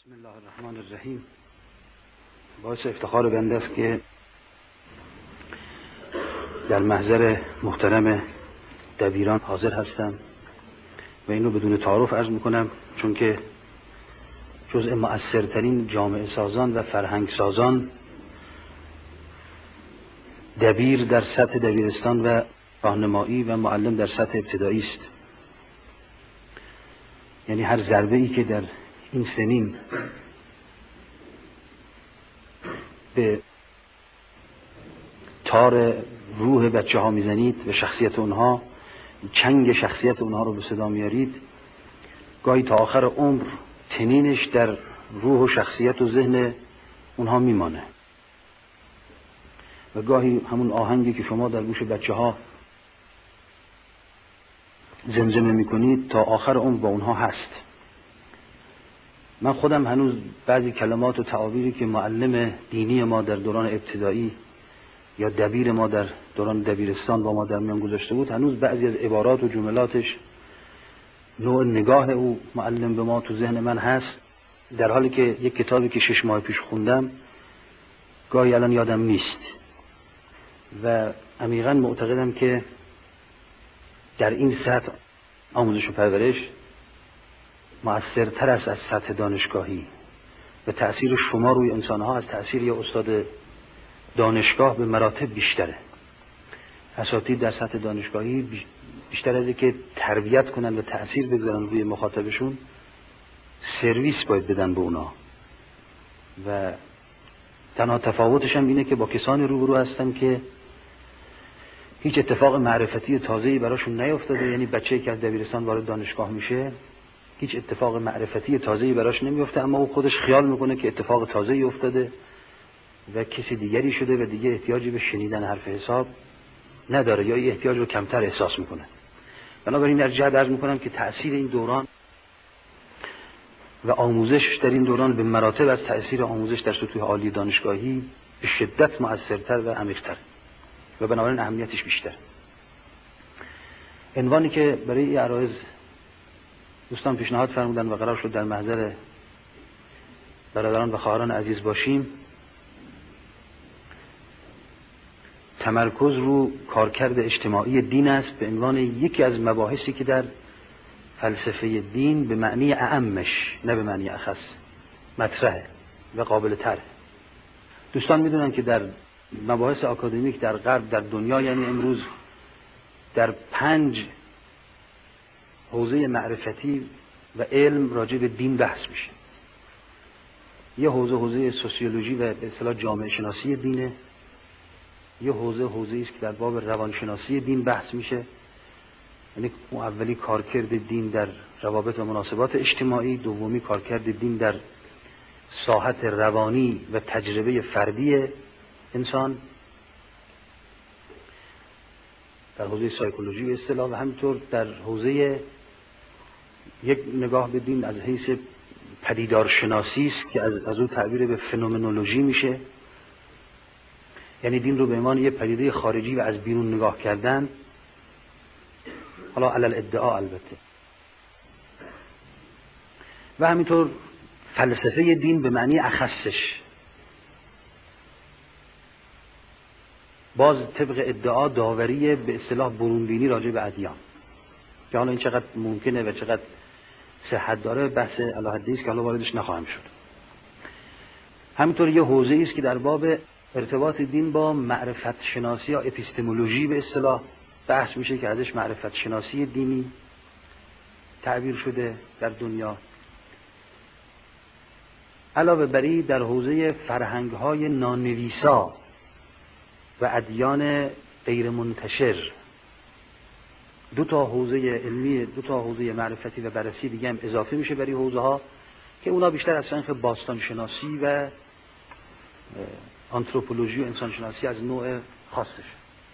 بسم الله الرحمن الرحیم. باعث افتخار بنده است که در محضر محترم دبیران حاضر هستم و اینو بدون تعارف عرض میکنم، چون که جزء مؤثرترین جامعه سازان و فرهنگ سازان دبیر در سطح دبیرستان و راهنمایی و معلم در سطح ابتدایی است. یعنی هر ضربه ای که در این سنین به تار روح بچه ها میزنید و شخصیت اونها، چنگ شخصیت اونها رو به صدا میارید، گاهی تا آخر عمر تنینش در روح و شخصیت و ذهن اونها میمانه و گاهی همون آهنگی که شما در گوش بچه ها زمزمه میکنید تا آخر عمر با اونها هست. من خودم هنوز بعضی کلمات و تعابیری که معلم دینی ما در دوران ابتدایی یا دبیر ما در دوران دبیرستان با ما در میان گذاشته بود، هنوز بعضی از عبارات و جملاتش، نوع نگاه او معلم به ما تو ذهن من هست، در حالی که یک کتابی که 6 ماه پیش خوندم گاهی الان یادم نیست و عمیقاً معتقدم که در این سطح آموزش و پرورش مؤثرتر است از سطح دانشگاهی و تأثیر شما روی انسانها از تأثیر یا استاد دانشگاه به مراتب بیشتره. اساتید در سطح دانشگاهی بیشتر از اینکه تربیت کنن و تأثیر بگذارن روی مخاطبشون، سرویس باید بدن به اونا و تنها تفاوتش هم اینه که با کسانی روبرو هستن که هیچ اتفاق معرفتی تازه‌ای براشون نیفتاده. یعنی بچه‌ای که از دبیرستان وارد دانشگاه میشه هیچ اتفاق معرفتی تازه‌ای براش نمیفته، اما او خودش خیال میکنه که اتفاق تازه‌ای افتاده و کسی دیگری شده و دیگه احتیاجی به شنیدن حرف حساب نداره یا این احتیاج رو کمتر احساس میکنه. بنابراین در جهت عرض میکنم که تأثیر این دوران و آموزش در این دوران به مراتب از تأثیر آموزش در سطوح عالی دانشگاهی به شدت مؤثرتر و عمیق‌تر و بنابراین اهمیتش بیشتر. عنوانی که برای این عرایض دوستان پیشنهاد فرمودن و قرار شد در محضر برادران و خواهران عزیز باشیم، تمرکز رو کارکرد اجتماعی دین است به عنوان یکی از مباحثی که در فلسفه دین به معنی اعمش نه به معنی اخص مطرحه و قابل طرحه. دوستان میدونن که در مباحث آکادمیک در غرب، در دنیا، یعنی امروز در 5 حوزه معرفتی و علم راجع به دین بحث میشه. یه حوزه سوسیولوژی و به اصطلاح جامعه شناسی دینه، یه حوزه است که در باب روانشناسی دین بحث میشه، یعنی اون اولی کارکرد دین در روابط و مناسبات اجتماعی، دومی کارکرد دین در ساحت روانی و تجربه فردی انسان در حوزه سایکولوژی به اصطلاح، و همینطور در حوزه یک نگاه به دین از حیث پدیدارشناسی است که از اون تعبیر به فنومنولوژی میشه، یعنی دین رو به عنوان یک پدیده خارجی و از بیرون نگاه کردن، حالا علل ادعا البته. و همینطور فلسفه دین به معنی اخصش، باز طبق ادعا داوری به اصطلاح برونبینی راجع به ادیان، که حالا این چقدر ممکنه و چقدر صحت داره بحث الحدی است که حالا واردش نخواهم شد. همینطور یه حوزه است که در باب ارتباط دین با معرفت شناسی یا اپیستمولوژی به اصطلاح بحث میشه که ازش معرفت شناسی دینی تعبیر شده در دنیا. علاوه بر این در حوزه فرهنگ‌های نانویسا و ادیان غیر منتشر 2 تا حوزه علمی، 2 تا حوزه معرفتی و بررسی دیگه هم اضافه میشه برای حوزه ها که اونا بیشتر از سنخ باستان شناسی و آنتروپولوژی و انسان شناسی از نوع خاصش.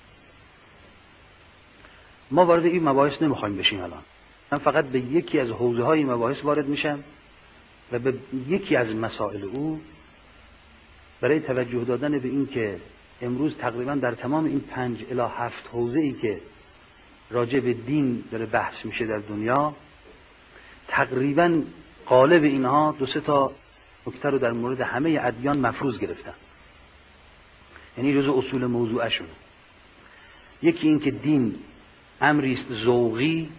ما وارد این مباحث نمیخوایم بشیم الان. من فقط به یکی از حوزه های مباحث وارد میشم و به یکی از مسائل او برای توجه دادن به این که امروز تقریبا در تمام این 5 الی 7 حوزه ای که راجع به دین داره بحث میشه در دنیا، تقریبا قالب اینها 2-3 تا نکته رو در مورد همه ادیان مفروض گرفتن، یعنی جزء اصول موضوعشون. یکی این که دین امری است ذوقی،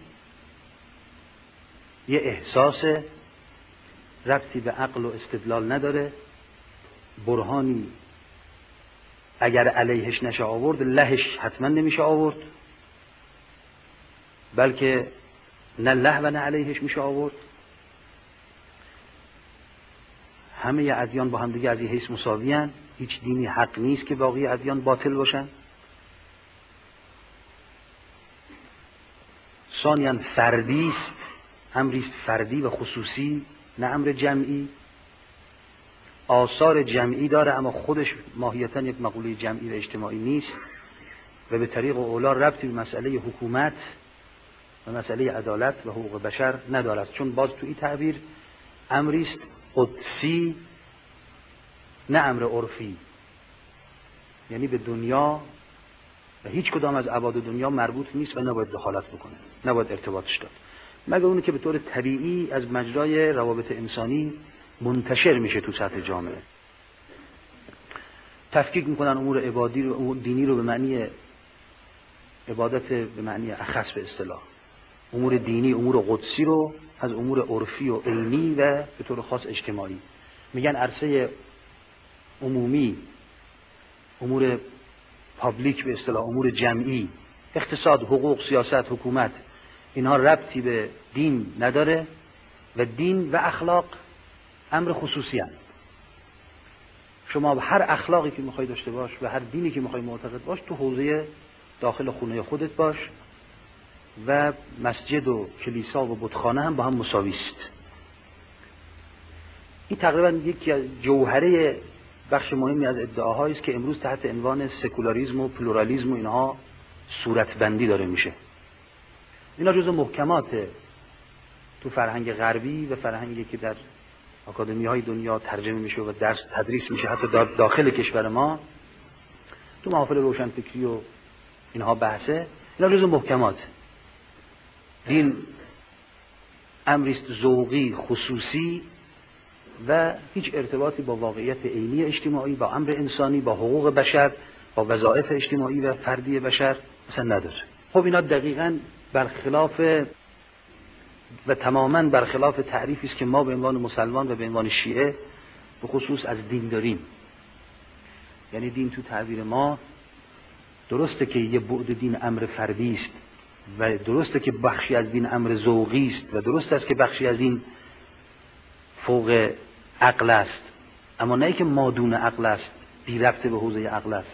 یه احساس، ربطی به عقل و استدلال نداره، برهانی اگر علیهش نشه آورد لهش حتما نمیشه آورد، بلکه نه له و نه علیهش میشه آورد. همه ادیان با هم دیگه از این حیث مساوی هستند، هیچ دینی حق نیست که باقی ادیان باطل باشن. ثانیاً فردی است، امری است فردی و خصوصی، نه امر جمعی. آثار جمعی داره اما خودش ماهیتاً یک مقوله جمعی و اجتماعی نیست و به طریق اولا ربطی به مسئله حکومت و مسئله عدالت و حقوق بشر ندارد، چون باز تو این تعبیر امری است قدسی نه امر عرفی، یعنی به دنیا و هیچ کدام از ابعاد دنیا مربوط نیست و نباید دخالت بکنه، نباید ارتباطش داد، مگر اونی که به طور طبیعی از مجرای روابط انسانی منتشر میشه تو سطح جامعه. تفکیک میکنن امور عبادی رو، امور دینی رو به معنی عبادت به معنی اخص به اصطلاح، امور دینی امور قدسی رو از امور عرفی و عینی و به طور خاص اجتماعی. میگن عرصه عمومی، امور پابلیک به اصطلاح، امور جمعی، اقتصاد، حقوق، سیاست، حکومت، اینها ربطی به دین نداره و دین و اخلاق امر خصوصی هست. شما به هر اخلاقی که میخوای داشته باش و هر دینی که میخوای معتقد باش تو حوزه داخل خونه خودت باش و مسجد و کلیسا و بتخانه هم با هم مساوی است. این تقریبا یکی از جوهره بخش مهمی از ادعاهایی است که امروز تحت عنوان سکولاریسم و پلورالیسم و اینها صورتبندی داره میشه. اینا جزو محکمات تو فرهنگ غربی و فرهنگی که در آکادمی‌های دنیا ترجمه میشه و درس تدریس میشه، حتی داخل کشور ما تو محافل روشنفکری و اینها بحثه. اینا جزو محکمات. دین امری است ذوقی خصوصی و هیچ ارتباطی با واقعیت عینی اجتماعی، با امر انسانی، با حقوق بشر، با وظایف اجتماعی و فردی بشر اصلا نداره. خب اینا دقیقاً برخلاف و تماماً برخلاف تعریفی است که ما به عنوان مسلمان و به عنوان شیعه به خصوص از دین داریم. یعنی دین تو تعبیر ما درسته که یه بعد دین امر فردی است و درسته که بخشی از دین امر ذوقی است و درست است که بخشی از این فوق عقل است، اما نه که مادون عقل است، بی ربط به حوزه عقل است.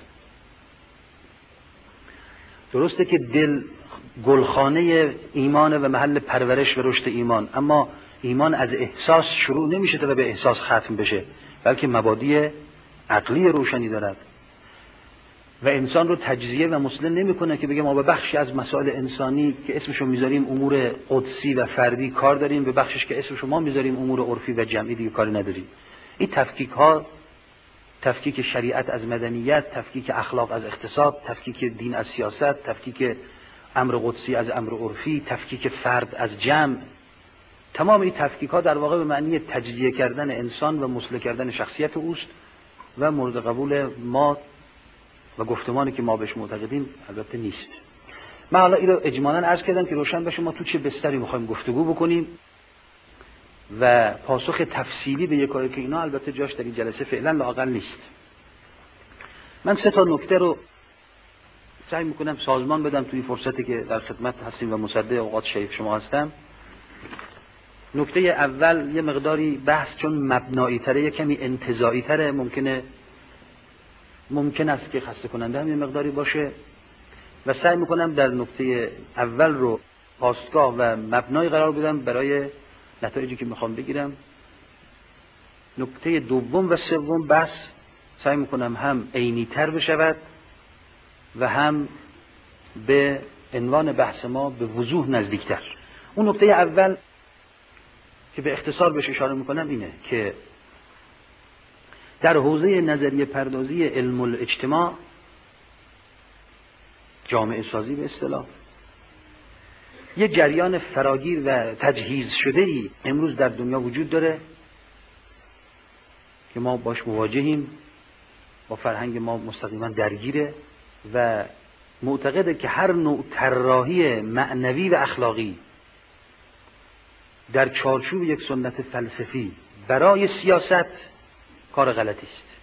درسته که دل گلخانه ایمانه و محل پرورش و رشد ایمان، اما ایمان از احساس شروع نمیشه تا به احساس ختم بشه، بلکه مبادی عقلی روشنی دارد و انسان رو تجزیه و مسلم نمیکنه که بگه ما به بخشی از مسائل انسانی که اسمشو میذاریم امور قدسی و فردی کار داریم، به بخشش که اسمشو ما میذاریم امور عرفی و جمعی دیگه کاری نداریم. این تفکیک ها، تفکیک شریعت از مدنیت، تفکیک اخلاق از اقتصاد، تفکیک دین از سیاست، تفکیک امر قدسی از امر عرفی، تفکیک فرد از جمع، تمام این تفکیک ها در واقع به معنی تجزیه کردن انسان و مسلم کردن شخصیت اوست و مورد قبول ما و گفتمانی که ما بهش معتقدیم البته نیست. من حالا این رو اجمالاً عرض کردم که روشن بشه ما تو چه بستری میخوایم گفتگو بکنیم و پاسخ تفصیلی به یک کاری که اینا البته جاش در این جلسه فعلا لااقل نیست. من 3 نکته رو سعی میکنم سازمان بدم توی فرصتی که در خدمت هستیم و مصدق اوقات شریف شما هستم. نکته اول یه مقداری بحث چون مبنایی تره، یه کمی انتزاعی تره، ممکن است که خسته کننده هم یه مقداری باشه و سعی میکنم در نکته اول رو پاسگاه و مبنای قرار بدم برای نتایجی که میخوام بگیرم. نکته دوم و سوم بحث سعی میکنم هم عینی تر بشود و هم به عنوان بحث ما به وضوح نزدیکتر. اون نکته اول که به اختصار بهش اشاره میکنم اینه که در حوزه نظریه پردازی علم الاجتماع، جامعه سازی به اصطلاح، یه جریان فراگیر و تجهیز شده‌ای امروز در دنیا وجود داره که ما باش مواجهیم، با فرهنگ ما مستقیما درگیره و معتقده که هر نوع طراحی معنوی و اخلاقی در چارچوب یک سنت فلسفی برای سیاست کار غلطی است.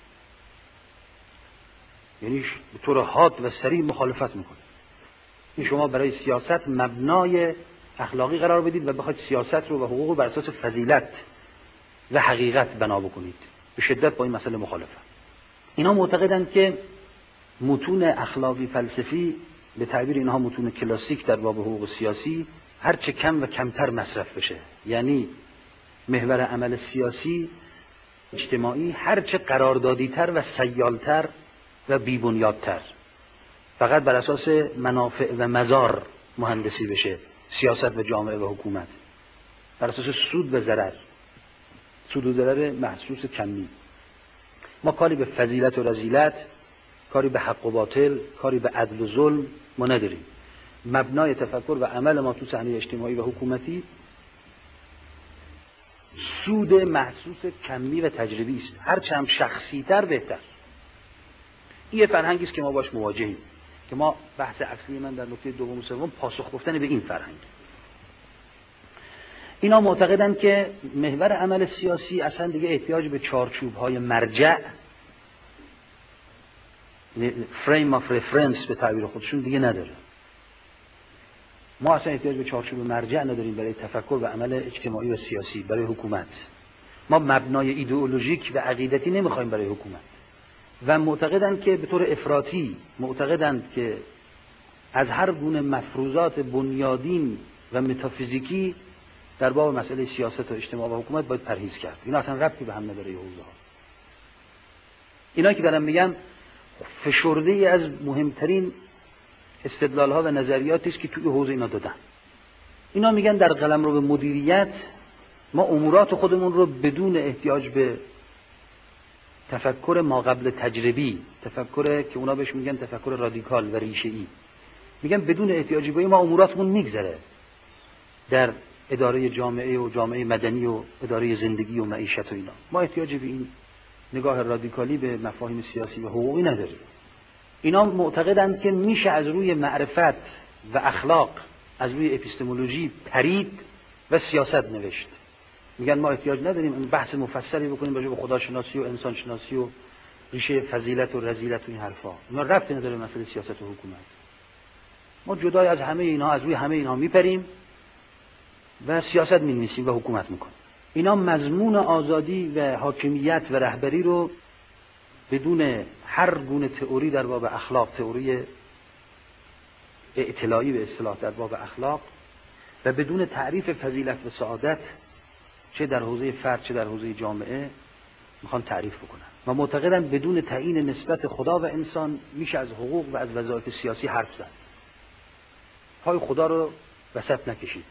یعنی به طور حاد و صریح مخالفت میکنه. این شما برای سیاست مبنای اخلاقی قرار بدید و بخواید سیاست رو و حقوق رو بر اساس فضیلت و حقیقت بنا بکنید. به شدت با این مسئله مخالفه. اینا معتقدند که متون اخلاقی فلسفی، به تعبیر اینها متون کلاسیک در باب حقوق سیاسی، هر چه کم و کمتر مصرف بشه. یعنی محور عمل سیاسی اجتماعی هر چه قراردادی‌تر و سیالتر و بی‌بنیادتر، فقط بر اساس منافع و مضار مهندسی بشه. سیاست و جامعه و حکومت بر اساس سود و ضرر، سود و ضرر محسوس کمی. ما کاری به فضیلت و رذیلت، کاری به حق و باطل، کاری به عدل و ظلم ما نداریم. مبنای تفکر و عمل ما تو صحنه اجتماعی و حکومتی سود محسوس کمی و تجربی است، هرچه هم شخصی تر بهتر. این فرهنگی است که ما باش مواجهیم، که ما بحث اصلی من در نکته دوم و سوم پاسخ گفتن به این فرهنگ. اینا معتقدند که محور عمل سیاسی اصلا دیگه احتیاج به چارچوب‌های مرجع، فریم آف رفرنس به تعبیر خودشون دیگه نداره. ما اصلا احتیاج به چارچوب مرجع نداریم برای تفکر و عمل اجتماعی و سیاسی برای حکومت. ما مبنای ایدئولوژیک و عقیدتی نمیخوایم برای حکومت. و معتقدند که به طور افراطی معتقدند که از هر گونه مفروضات بنیادین و متافیزیکی در باب مسئله سیاست و اجتماع و حکومت باید پرهیز کرد. اینا اصلا ربطی به هم نداره. این حوزه ها، اینا که دارم میگم، فشرده ای از مهمترین استدلال ها و نظریاتی است که توی حوزه اینا دادن. اینا میگن در قلمرو به مدیریت ما امورات خودمون رو بدون احتیاج به تفکر ما قبل تجربی، تفکر که اونا بهش میگن تفکر رادیکال و ریشه‌ای، میگن بدون احتیاجی به ما اموراتمون میگذره در اداره جامعه و جامعه مدنی و اداره زندگی و معیشت و اینا. ما احتیاجی به این نگاه رادیکالی به مفاهیم سیاسی و حقوقی نداریم. اینا معتقدند که میشه از روی معرفت و اخلاق، از روی اپیستمولوژی پرید و سیاست نوشت. میگن ما احتیاج نداریم این بحث مفصلی بکنیم راجع به خداشناسی و انسان شناسی و ریشه فضیلت و رذیلت و این حرفا. اینا ربطی نداره به مسئله سیاست و حکومت. ما جدای از همه اینا، از روی همه اینا میپریم و سیاست می‌نویسیم و حکومت میکنیم. اینا مضمون آزادی و حاکمیت و رهبری رو بدون هر گونه تئوری در باب اخلاق، تئوری اطلاعی به اصطلاح در باب اخلاق، و بدون تعریف فضیلت و سعادت، چه در حوزه فرد چه در حوزه جامعه، میخوان تعریف بکنن. و معتقدن بدون تعیین نسبت خدا و انسان میشه از حقوق و از وظایف سیاسی حرف زد. پای خدا رو وسط نکشید.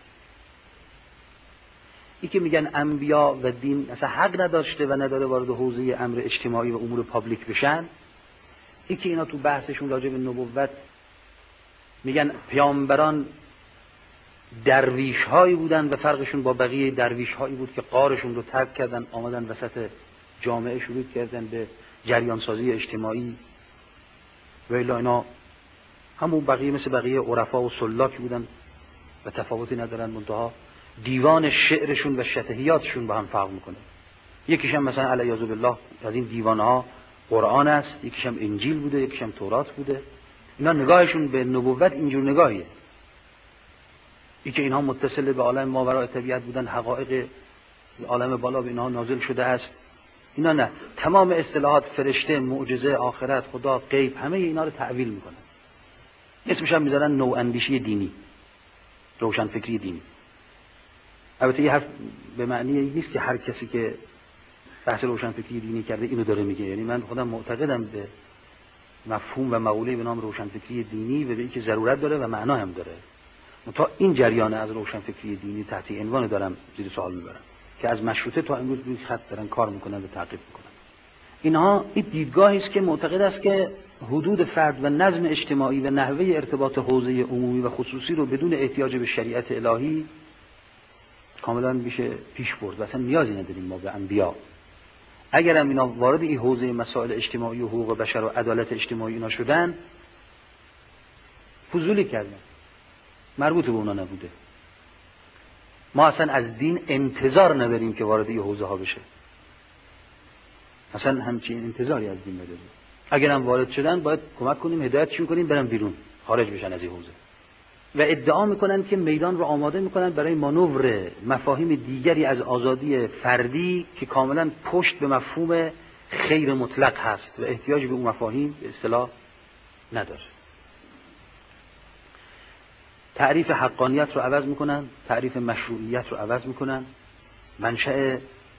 این که میگن انبیا و دین اصلا حق نداشته و نداره وارد حوزه امر اجتماعی و امور پابلیک بشن. این که اینا تو بحثشون راجع به نبوت میگن پیامبران درویش هایی بودن و فرقشون با بقیه درویش هایی بود که غارشون رو ترک کردن، آمدن وسط جامعه شروع کردن به جریان سازی اجتماعی. و الا اینا همون بقیه مثل بقیه عرفا و سلاک بودن و تفاوتی ندارن، منتها دیوان شعرشون و شطحیاتشون با هم فرق میکنه. یکیش هم مثلا علیاذ بالله از این دیوانها قرآن است، یکیش هم انجیل بوده، یکیش هم تورات بوده. اینا نگاهشون به نبوت اینجور نگاهیه. این که اینها متصل به عالم ماوراء طبیعت بودن، حقایق عالم بالا به اینها نازل شده است، اینا نه. تمام اصطلاحات فرشته، معجزه، آخرت، خدا، غیب، همه اینا رو تعویل میکنن. اسمش هم میذارن نواندیشی دینی، روشنفکری دینی. البته یه حرف به معنی نیست که هر کسی که بحث روشنفکری دینی کرده اینو داره میگه. یعنی من خودم معتقدم به مفهوم و مقوله به نام روشنفکری دینی و به اینکه ضرورت داره و معنا هم داره. تا این جریان از روشنفکری دینی تحت عنوان دارم زیر سوال میبرم که از مشروطه تا امروز روی خط دارن کار میکنن و تعقیب میکنن. اینها این دیدگاهی است که معتقد است که حدود فرد و نظم اجتماعی و نحوه ارتباط حوزه عمومی و خصوصی رو بدون احتیاج به شریعت الهی کاملا میشه پیش برد و اصلا نیازی نداریم ما به انبیا. اگرم اینا وارد این حوزه مسائل اجتماعی و حقوق بشر و عدالت اجتماعی اینا شدن، فضولی کردن، مربوط به اونا نبوده. ما اصلا از دین انتظار نداریم که وارد این حوزه ها بشه، اصلا همچین انتظاری از دین نداریم. اگرم وارد شدن باید کمک کنیم، هدایتشون کنیم برن بیرون، خارج بشن از این حوزه. و ادعا میکنن که میدان رو آماده میکنن برای مانور مفاهیم دیگری از آزادی فردی که کاملا پشت به مفهوم خیر مطلق هست و احتیاج به اون مفاهیم به اصطلاح نداره. تعریف حقانیت رو عوض میکنن، تعریف مشروعیت رو عوض میکنن، منشأ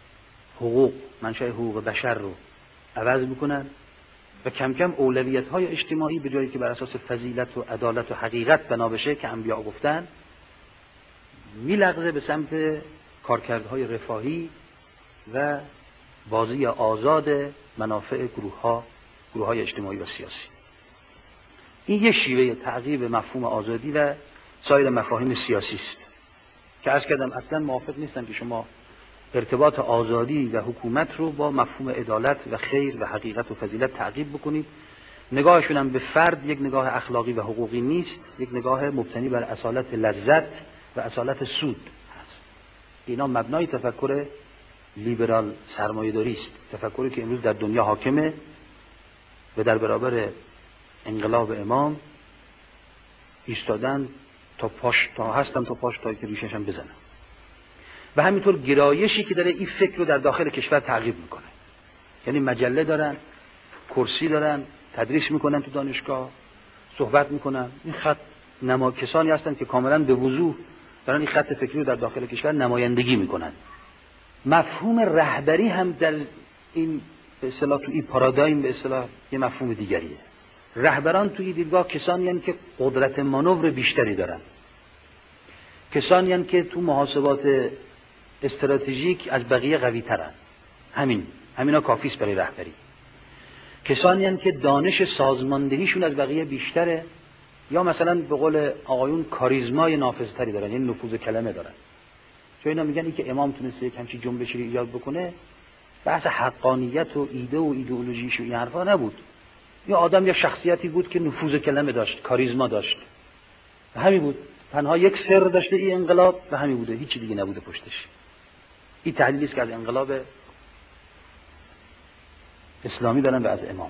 حقوق بشر رو عوض میکنن و کم کم اولویت‌های اجتماعی به جایی که بر اساس فضیلت و عدالت و حقیقت بنا بشه که انبیا گفتن، میلغزه به سمت کارکردهای رفاهی و بازی آزاد منافع گروه‌های اجتماعی و سیاسی. این یه شیوه تعقیب مفهوم آزادی و سایر مفاهیم سیاسی است که عرض کردم اصلا موافق نیستم که شما ارتباط آزادی و حکومت رو با مفهوم عدالت و خیر و حقیقت و فضیلت تعقیب بکنید. نگاهشون هم به فرد یک نگاه اخلاقی و حقوقی نیست، یک نگاه مبتنی بر اصالت لذت و اصالت سود هست. اینا مبنای تفکر لیبرال سرمایه‌داری است، تفکری که امروز در دنیا حاکمه و در برابر انقلاب امام ایستادن تا پاش تا که ریشش هم بزنن. و همینطور گرایشی که داره این فکر رو در داخل کشور تعقیب میکنه، یعنی مجله دارن، کرسی دارن، تدریس میکنن تو دانشگاه، صحبت میکنن. این خط کسانی هستن که کاملا به وضوح دارن این خط فکری رو در داخل کشور نمایندگی میکنن. مفهوم رهبری هم در این به اصطلاح تو این پارادایم به اصطلاح یه مفهوم دیگریه. رهبران تو این دیدگاه کسانی هستند که قدرت مانور بیشتری دارن، کسانی هستند که تو محاسبات استراتژیک از بقیه قوی ترن. همینا کافیست برای رهبری. کسانی هستند که دانش سازماندهیشون از بقیه بیشتره، یا مثلا به قول آقایون کاریزمای نافذتری دارن، یعنی نفوذ کلمه دارن. چون اینا میگن این که امام تونسته یک همچین جنبشی رو ایجاد بکنه، بحث حقانیت و ایده و ایدئولوژیش و این حرفا نبود. یا آدم یا شخصیتی بود که نفوذ کلمه داشت، کاریزما داشت. و همین بود. تنها یک سر داشته این انقلاب و همین بوده، هیچی دیگه نبوده پشتش. این تحلیلی است که از انقلاب اسلامی دارن و از امام.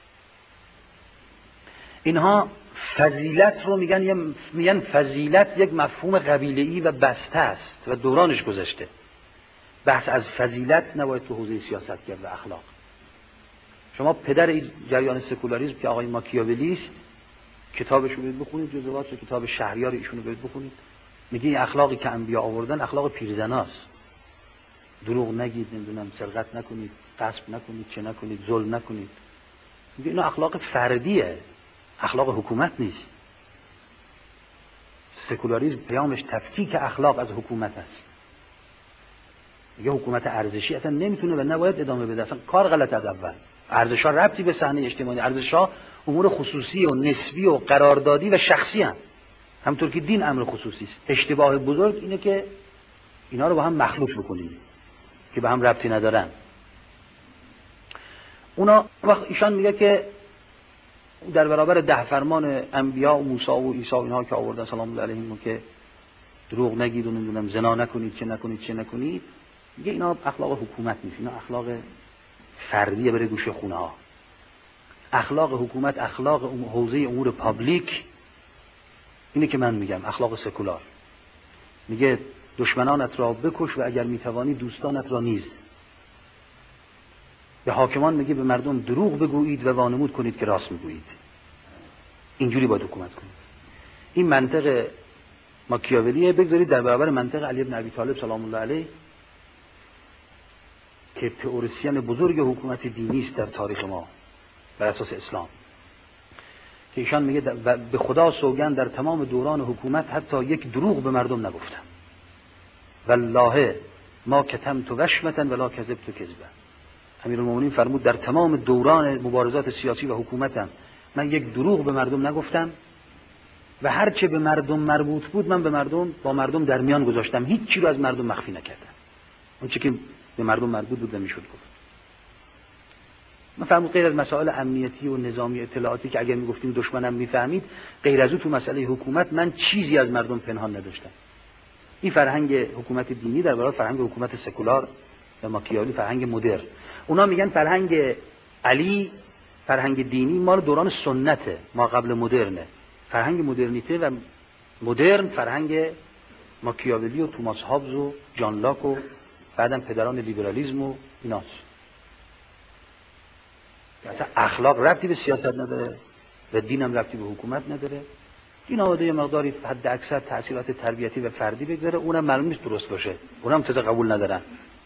اینها فضیلت رو میگن فضیلت یک مفهوم قبیله‌ای و بسته است و دورانش گذشته. بحث از فضیلت نباید تو حوزه سیاست کرد و اخلاق. شما پدر این جریان سکولاریسم که آقای ماکیاولی است، کتابش رو بخونید، جزوات کتاب شهریار ایشونو بخونید، میگه این اخلاقی که انبیا آوردن اخلاق پیرزناست. دروغ نگید، نمیدونم سرقت نکنید، غصب نکنید، چه نکنید، ظلم نکنید. میگه اینا اخلاق فردیه، اخلاق حکومت نیست. سکولاریسم پیامش تفکیک اخلاق از حکومت است. میگه حکومت ارزشی اصلا نمیتونه و نباید ادامه بده، اصلا کار غلط از اول. ارزش‌ها ربطی به صحنه اجتماعی، ارزش‌ها امور خصوصی و نسبی و قراردادی و شخصی هم. همونطور که دین امر خصوصی است. اشتباه بزرگ اینه که اینا رو با هم مخلوط بکنیم که به هم ربطی ندارن. اونا وقت ایشان میگه که در برابر 10 فرمان انبیا و موسی و عیسی اینها که آوردن سلام الله علیهم که دروغ نگید و نمیدونم زنا نکنید، چه نکنید، میگه اینا اخلاق حکومت نیست، اینا اخلاق فردیه برای گوشه خونه ها. اخلاق حکومت، اخلاق حوزه امور پابلیک اینه که من میگم اخلاق سکولار. میگه دشمنانت را بکش و اگر میتوانی دوستانت را نیز. به حاکمان میگه به مردم دروغ بگویید و وانمود کنید که راست میگویید. اینجوری باید حکومت کنید. این منطق ماکیاولیه، بگذارید در برابر منطق علی بن ابی طالب سلام الله علیه که تئوریسین بزرگ حکومت دینی است در تاریخ ما بر اساس اسلام، که ایشان میگه به خدا سوگند در تمام دوران حکومت حتی یک دروغ به مردم نگفتم. والله ما کتمت وشمتا ولا کذبت کذبا. امیرالمومنین فرمود در تمام دوران مبارزات سیاسی و حکومتم من یک دروغ به مردم نگفتم و هر چه به مردم مربوط بود من با مردم در میان گذاشتم، هیچ چیزی رو از مردم مخفی نکردم. اون چیزی که به مردم مربوط بود میشد گفت. من فرمود غیر از مسائل امنیتی و نظامی اطلاعاتی که اگر میگفتیم دشمنم میفهمید، غیر از او تو مسئله حکومت من چیزی از مردم پنهان نداشتم. این فرهنگ حکومت دینی در برابر فرهنگ حکومت سکولار و ماکیاولی، فرهنگ مدرن. اونا میگن فرهنگ علی، فرهنگ دینی مال دوران سنته، ما قبل مدرنه. فرهنگ مدرنیته و مدرن فرهنگ ماکیاولی و توماس هابز و جان لاک و بعدم پدران لیبرالیسم و ایناست. مثلا اخلاق ربطی به سیاست نداره و دین هم ربطی به حکومت نداره. این آمده یه مقداری حد اکثر تأثیرات تربیتی و فردی بگذاره، اونم معلوم نیست درست باشه، اونم تازه قبول ندارن.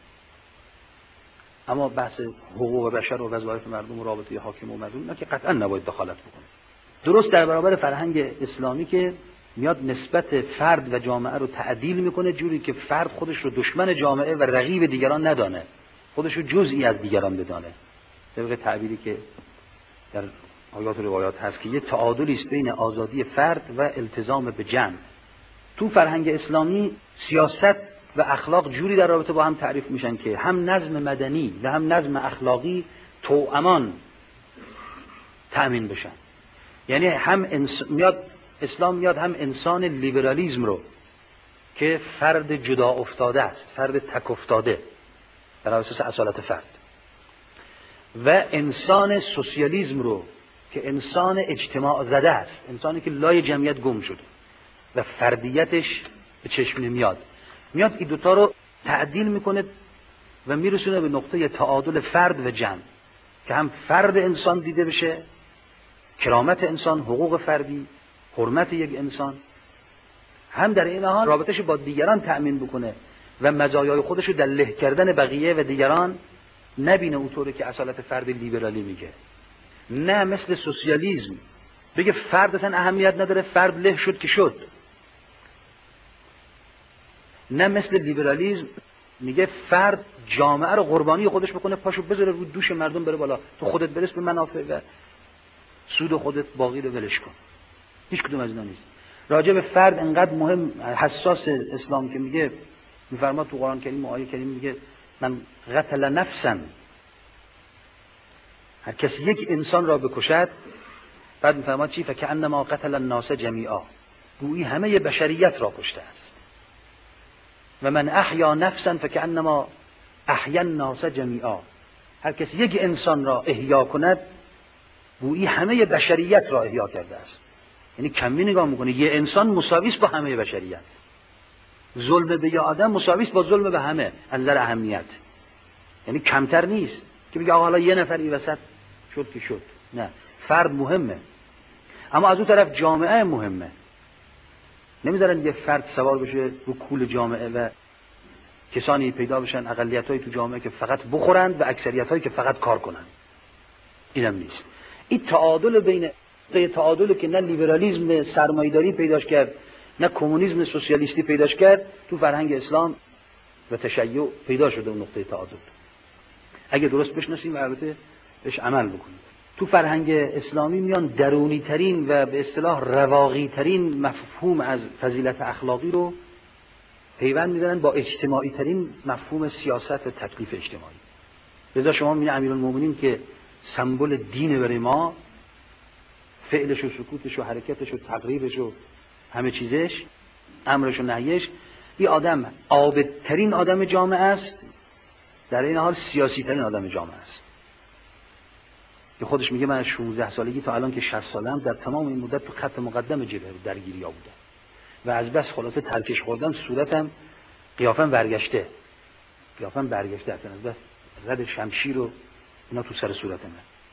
اما بحث حقوق بشر و وظایف مردم و رابطه حاکم و مظلوم که قطعا نباید دخالت بکنه. درست در برابر فرهنگ اسلامی که میاد نسبت فرد و جامعه رو تعدیل میکنه جوری که فرد خودش رو دشمن جامعه و رقیب دیگران ندانه، خودش رو جزئی از دیگران بدانه. طبق تعبیری که در آیات و روایات هست که یه تعادلی است بین آزادی فرد و التزام به جمع. تو فرهنگ اسلامی سیاست و اخلاق جوری در رابطه با هم تعریف میشن که هم نظم مدنی و هم نظم اخلاقی توامان تأمین بشن. یعنی هم اسلام میاد هم انسان لیبرالیسم رو که فرد جدا افتاده است، فرد تک افتاده بر اساس اصالت فرد، و انسان سوسیالیسم رو که انسان اجتماع زده است، انسانی که لای جمعیت گم شده و فردیتش به چشم نمیاد، میاد این دوتا رو تعدیل میکنه و میرسونه به نقطه تعادل فرد و جمع که هم فرد انسان دیده بشه، کرامت انسان، حقوق فردی، حرمت یک انسان، هم در این حال رابطش با دیگران تأمین بکنه و مزایای خودش رو در له کردن بقیه و دیگران نبینه اونطوری که اصالت فرد لیبرالی میگه. نه مثل سوسیالیسم بگه فرد اصلا اهمیت نداره، فرد له شد که شد. نه مثل لیبرالیسم میگه فرد جامعه رو قربانی خودش بکنه، پاشو بذاره رو دوش مردم بره بالا، تو خودت برس به منافع و سود خودت، باقی رو ولش کن. هیچ کدوم از اینا نیست. راجع به فرد انقدر مهم حساس اسلام که میگه، میفرماد تو قرآن کریم و آیه کریم میگه من قتل نفسا، هر کسی یک انسان را بکشد، بعد میفرماد چی؟ فکأنما قتل الناس جمیعا، گویی همه بشریت را کشته است. و من احیا نفسا فکأنما احیا الناس جمیعا، هر کسی یک انسان را احیا کند گویی همه بشریت را احیا کرده است. یعنی کمی نگاه میکنه، یه انسان مساوی است با همه بشریت. ظلم به یه آدم مساوی است با ظلم به همه از نظر اهمیت، یعنی کمتر نیست که بگه حالا یه نفری وسط شد که شد. نه، فرد مهمه، اما از اون طرف جامعه مهمه. نمیذارن یه فرد سوار بشه رو کول جامعه و کسانی پیدا بشن، اقلیت‌های تو جامعه که فقط بخورند و اکثریت‌هایی که فقط کار کنند. اینم نیست. این تعادل بین تعادلی که نه لیبرالیسم سرمایه‌داری پیداش کرد نه کمونیسم سوسیالیستی پیداش کرد، تو فرهنگ اسلام و تشیع پیدا شده اون نقطه تعادل. اگه درست بشناسیم و البته بهش عمل بکنیم. تو فرهنگ اسلامی میان درونی ترین و به اصطلاح رواقی ترین مفهوم از فضیلت اخلاقی رو پیوند میزنن با اجتماعی ترین مفهوم سیاست و تکلیف اجتماعی. لذا شما میبینید امیرالمومنین که سمبل دین برای ما، فعلش و سکوتش و حرکتش و تقریرش و همه چیزش، امرش و نهیش، این آدم عابدترین آدم جامعه است، در این حال سیاسی ترین آدم جامعه است. که خودش میگه من از 16 سالگی تا الان که 60 سالم در تمام این مدت تو خط مقدم جبهه درگیری‌ها بودم و از بس خلاصه ترکش خوردم صورتم قیافم برگشته اصلا از بس رد شمشیر و اینا تو سر صورتم.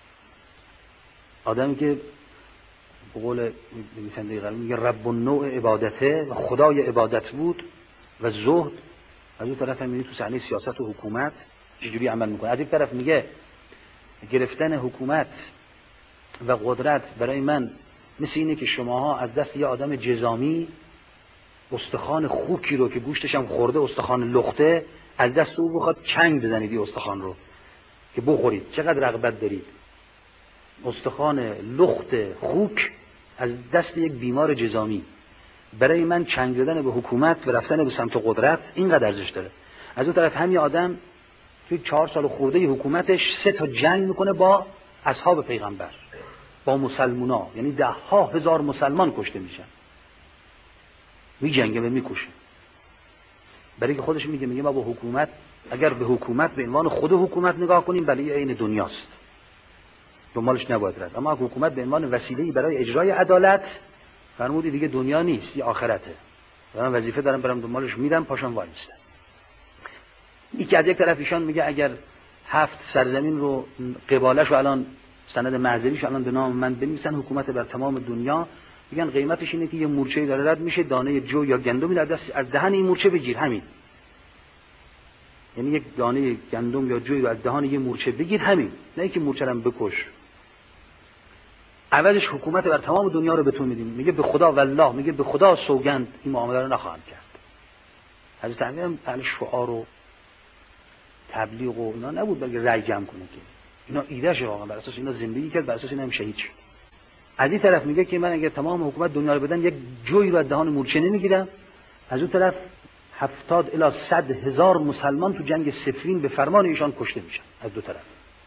آدمی که به قول نویسنده قلم میگه رب النوع عبادته و خدای عبادت بود و زهد. از اون طرف هم میگه تو صحنه سیاست و حکومت چجوری عمل میکنه. از این طرف میگه گرفتن حکومت و قدرت برای من مثل اینه که شماها از دست یه آدم جزامی استخوان خوکی رو که گوشتش هم خورده، استخوان لخته، از دست او بخواد چنگ بزنید این استخوان رو که بخورید. چقدر رغبت دارید؟ استخوان لخت خوک از دست یک بیمار جزامی برای من چنگ زدن به حکومت و رفتن به سمت قدرت اینقدر ارزش داره. از اون طرف همین آدم توی 4 سال خورده حکومتش 3 تا جنگ میکنه با اصحاب پیغمبر، با مسلمونا، یعنی 10,000 مسلمان کشته میشن، میجنگه و میکشه. برای که خودش میگه ما با حکومت، اگر به حکومت به عنوان خود حکومت نگاه کنیم بله عین دنیاست، دنبالش نباید رفت. اما حکومت به عنوان وسیله‌ای برای اجرای عدالت فرمودی دیگه دنیا نیست، یه آخرته. من وظیفه دارم برم دنبالش، میرم پاشم وایسته. یکی از یک طرف ایشان میگه اگر 7 سرزمین رو قبالش رو الان سند محضریش الان به نام من بنویسن، حکومت بر تمام دنیا، میگن قیمتش اینه که یه مورچه داره رد میشه، دانه جو یا گندمی از دهن این مورچه بگیر، همین. یعنی یک دانه گندم یا جوی رو از دهان یه مورچه بگیر، همین، نه اینکه مورچه رو بکش. عوضش حکومت بر تمام دنیا رو به تو میدیم. میگه به خدا والله، میگه به خدا سوگند این معامله رو نخواهم کرد. حضرت امیر هم اهل شعار و تبلیغ و اینا نبود بلکه رأی جمع کنه، که اینا ایدهشه واقعا، بر اساس اینا زندگی کرد، بر اساس اینا هم شهید شد. از این طرف میگه که من اگه تمام حکومت دنیا رو بدم یک جوی رو از دهان مورچه نمیگیرم. از اون طرف 70 الی 100 هزار مسلمان تو جنگ صفین به فرمان ایشان کشته میشن از دو طرف.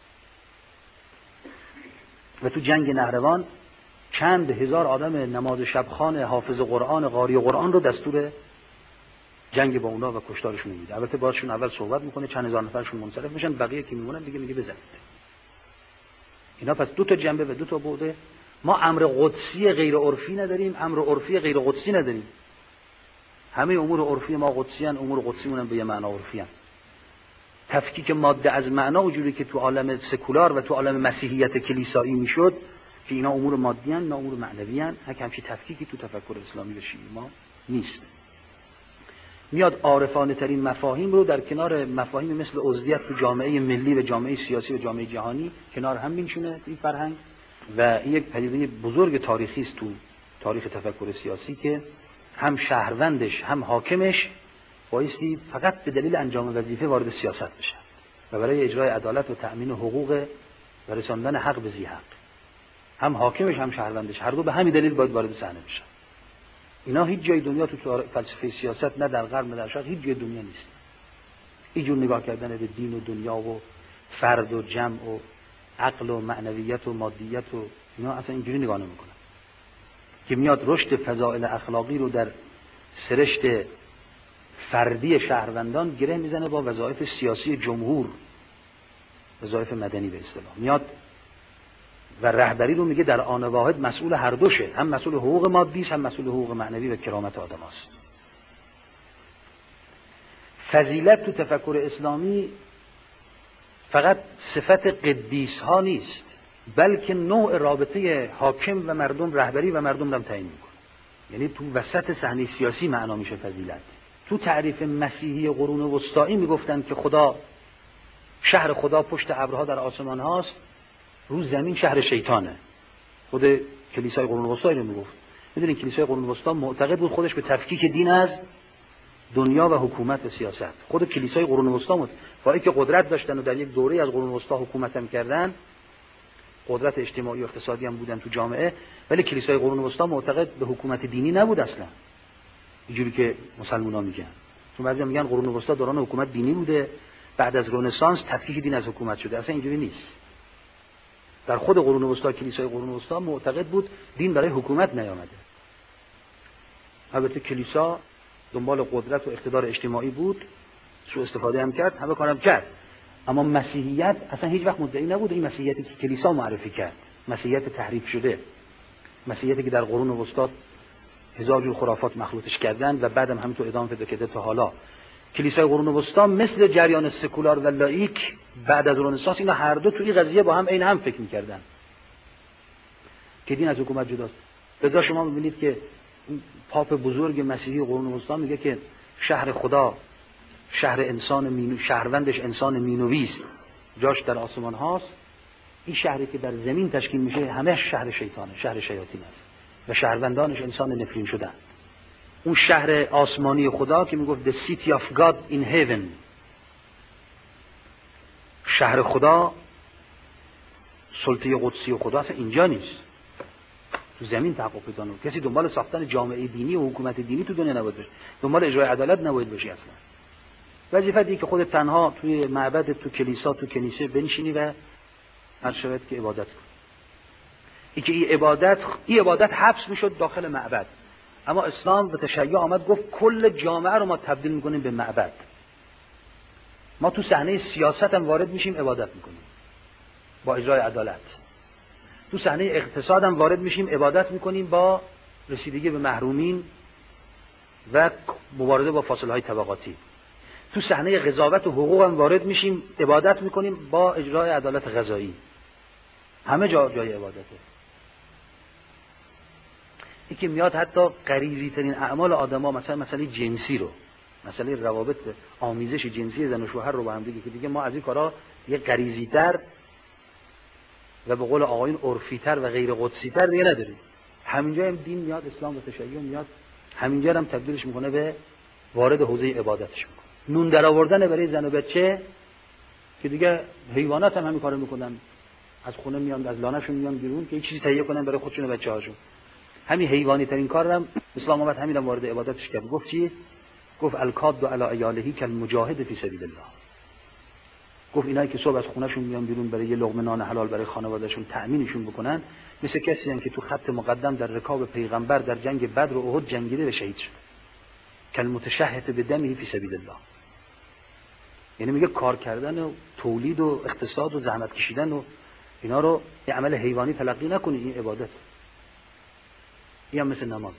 و تو جنگ نهروان چند هزار آدم نماز شبخوان، حافظ قرآن، قاری قرآن رو دستور جنگ با اونا و کشتارشون میده. البته باشون اول صحبت میکنه، چند هزار نفرشون منصرف میشن، بقیه که میمونن میگه بزنید. اینا پس دو تا جنبه و دو تا بعد. ما امر قدسی غیر عرفی نداریم، امر عرفی غیر قدسی نداریم. همه امور عرفی ما قدسی ان، امور قدسیمون هم به یه معنا عرفی ان. تفکیک ماده از معنا اونجوری که تو عالم سکولار و تو عالم مسیحیت کلیسایی میشد که اینا امور مادی ان، اینا امور معنوی ان، همچین تفکیکی تو تفکر اسلامی و شیعی ما نیست. میاد عارفانه ترین مفاهیم رو در کنار مفاهیم مثل عضویت تو جامعه ملی و جامعه سیاسی و جامعه جهانی کنار هم می‌نشونه این فرهنگ. و این یک پدیده بزرگ تاریخی است تو تاریخ تفکر سیاسی که هم شهروندش هم حاکمش بایستی فقط به دلیل انجام وظیفه وارد سیاست بشن و برای اجرای عدالت و تأمین حقوق و رساندن حق به ذی حق. هم حاکمش هم شهروندش هر دو به همین دلیل باید وارد صحنه بشن. اینا هیچ جای دنیا تو فلسفه سیاست، نه در غرب نه در شرق، هیچ جای دنیا نیست. اینجور نگاه کردن به دین و دنیا و فرد و جمع و عقل و معنویت و مادیت و اینا اصلا اینجوری نگاه نمیکنن. که میاد رشد فضائل اخلاقی رو در سرشت فردی شهروندان گره میزنه با وظایف سیاسی جمهور، وظایف مدنی به اصطلاح. میاد و رهبری رو میگه در آن واحد مسئول هر دوشه، هم مسئول حقوق مادی است، هم مسئول حقوق معنوی و کرامت آدم است. فضیلت تو تفکر اسلامی فقط صفت قدیس ها نیست، بلکه نوع رابطه حاکم و مردم، رهبری و مردم رو تعیین میکنه. یعنی تو وسط صحنه سیاسی معنا میشه فضیلت. تو تعریف مسیحی قرون وسطایی میگفتن که خدا، شهر خدا پشت ابرها در آسمان هاست، رو زمین شهر شیطانه. خود کلیسای قرون وسطایی رو میگفت. میدونین کلیسای قرون وسطا معتقد بود خودش به تفکیک دین از دنیا و حکومت و سیاست. خود کلیسای قرون وسطا با اینکه قدرت داشتن و در یک دوره از قرون وسطا حکومت هم کردن، قدرت اجتماعی و اقتصادی هم بودن تو جامعه، ولی کلیسای قرون وسطا معتقد به حکومت دینی نبود اصلا. اینجوری که مسلمان‌ها میگن. تو بعضی میگن قرون وسطا دوران حکومت دینی بوده، بعد از رنسانس تفکیک دین از حکومت شده. اصلا اینجوری نیست. در خود قرون وسطا کلیسای قرون وسطا معتقد بود دین برای حکومت نیامده. البته کلیسا دنبال قدرت و اقتدار اجتماعی بود، سوء استفاده هم کرد، همه کارم کرد. اما مسیحیت اصلا هیچ وقت مدعی نبود این مسیحیتی که کلیسا معرفی کرد، مسیحیت تحریف شده، مسیحیتی که در قرون وسطا هزار جور خرافات مخلوطش کردن و بعدم همینطور ادامه پیدا کرده تا حالا. کلیسای قرون وسطا مثل جریان سکولار و لاییک بعد از رنسانس، اینا هر دو توی قضیه با هم عین هم فکر می‌کردن که دین از حکومت جداست. لذا شما می‌بینید که پاپ بزرگ مسیحی قرون وسطا میگه که شهر خدا، شهر انسان شهروندش انسان مینوی است، جاش در آسمان هاست. این شهری که در زمین تشکیل میشه همه شهر شیطانه، شهر شیاطین است و شهروندانش انسان نفرین شدن. اون شهر آسمانی خدا که میگفت the city of God in heaven، شهر خدا، سلطه قدسی خدا اصلا اینجا نیست، تو زمین تحقق پیدا نمی‌کنه. کسی دنبال ساختن جامعه دینی و حکومت دینی تو دنیا نباید باشه، دنبال اجرای عدالت نباید باشه اصلا. وظیفتی که خودت تنها توی معبد، تو کلیسا، تو کنیسه بنشینی و هر شبت که عبادت کنی. این عبادت حبس میشد داخل معبد. اما اسلام و تشیع آمد گفت کل جامعه رو ما تبدیل میکنیم به معبد. ما تو صحنه سیاست هم وارد میشیم، عبادت میکنیم با اجرای عدالت. تو صحنه اقتصاد هم وارد میشیم، عبادت میکنیم با رسیدگی به محرومین و مبارزه با فاصله های طبقاتی. تو صحنه قضاوت و حقوق هم وارد میشیم، عبادت میکنیم با اجرای عدالت قضایی. همه جای عبادته. یکی میاد حتی غریزی ترین اعمال آدما، مثلا مسئله جنسی رو، مسئله روابط آمیزش جنسی زن و شوهر رو با هم دیگه، که دیگه ما از این کارا یه غریزی تر و به قول آقایون عرفی تر و غیر قدسی تر دیگه نداریم. همینجا هم دین میاد، اسلام و تشیع میاد، همینجا هم تبدیلش میکنه به وارد حوزه عبادتش میکنه. نون در آوردن برای زن و بچه که دیگه حیوانات هم همین کارو میکنن، از خونه میان، از لانه‌شون میان بیرون که یه چیزی تهیه کنن برای خودشون و بچه‌هاشون. همین حیوانی ترین کار هم اسلام اومد همین هم وارد عبادتش کرد. گفت چی؟ گفت الکاد علی عیاله کالمجاهد فی سبیل الله. گفت اینایی که صبح از خونه‌شون میان بیرون برای یه لقمه نان حلال برای خانواده‌شون تأمینشون بکنن، مثل کسی هم که تو خط مقدم در رکاب پیغمبر در جنگ بدر و احد جنگیده و شهید شد. کالمتشهد بدمه فی سبیل الله. یعنی میگه کار کردن و تولید و اقتصاد و زحمت کشیدن و اینا رو یه عمل حیوانی تلقی نکنی، این عبادت. این هم مثل نماز.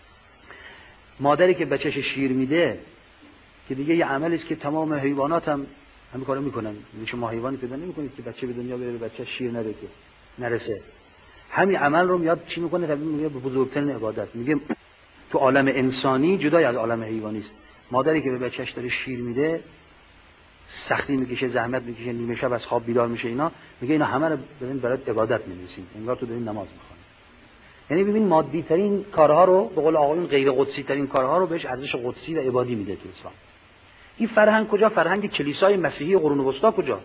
مادری که بچه‌ش شیر میده که دیگه یه عملی است که تمام حیوانات هم همین کارو میکنن. شما حیوانی پیدا نمیکنید که بچه به دنیا بیاره بچه شیر نده که نرسه. همین عمل رو میاد چی میکنه؟ تبدیل میگه به بزرگترین عبادت. میگه تو عالم انسانی جدای از عالم حیوانی است. مادری که به بچه‌ش داره شیر میده، سختی میکشه، زحمت میکشه، نیمه شب از خواب بیدار میشه، اینا میگه اینا همه رو ببین برای عبادت می‌نویسیم، انگار تو دارین نماز می‌خونی. یعنی ببین مادی ترین کارها رو به قول آقایون غیر قدسی ترین کارها رو بهش ارزش قدسی و عبادی میده تو اسلام. این فرهنگ کجا؟ فرهنگ کلیسای مسیحی قرون وسطا کجا؟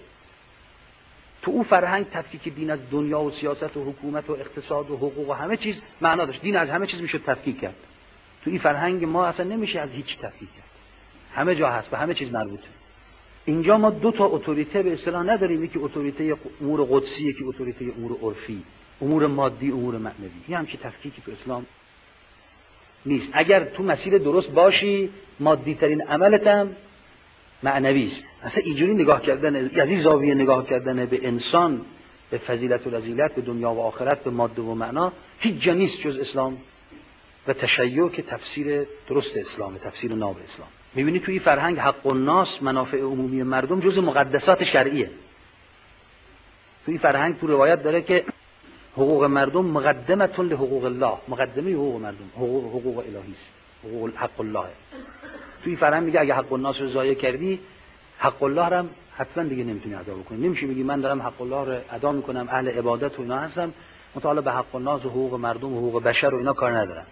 تو اون فرهنگ تفکیک دین از دنیا و سیاست و حکومت و اقتصاد و حقوق و همه چیز معنا داشت. دین از همه چیز میشد تفکیک کرد. تو این فرهنگ ما اصلا نمیشه از هیچ تفکیک کرد. همه جا هست، به همه چیز مربوطه. اینجا ما دو تا اتوریته به اصطلاح نداریم، یکی اتوریته امور قدسی، یکی اتوریته امور عرفی، امور مادی، امور معنوی. این هم که تفکیکی تو اسلام نیست. اگر تو مسیر درست باشی، مادی ترین عملت هم معنوی است. اصلا اینجوری نگاه کردن، از این زاویه نگاه کردن به انسان، به فضیلت و رذیلت، به دنیا و آخرت، به ماده و معنا، هیچ جا نیست جز اسلام و تشیع که تفسیر درست اسلام، تفسیر ناب اسلام. می‌بینی توی فرهنگ حق الناس، منافع عمومی مردم جز مقدسات شرعیه. توی فرهنگ تو روایت داره که حقوق مردم مقدمه لحقوق الله، مقدمه حقوق مردم، حقوق الهی است، حقوق حق الله. توی فرهنگ میگه اگه حق الناس رو ضایع کردی، حق الله رو هم حتما دیگه نمیتونی ادا بکنی. نمیشه میگی من دارم حق الله رو ادا میکنم، اهل عبادت و اینا هستم، متعال به حق الناس و حقوق مردم و حقوق بشر و اینا کار ندارم.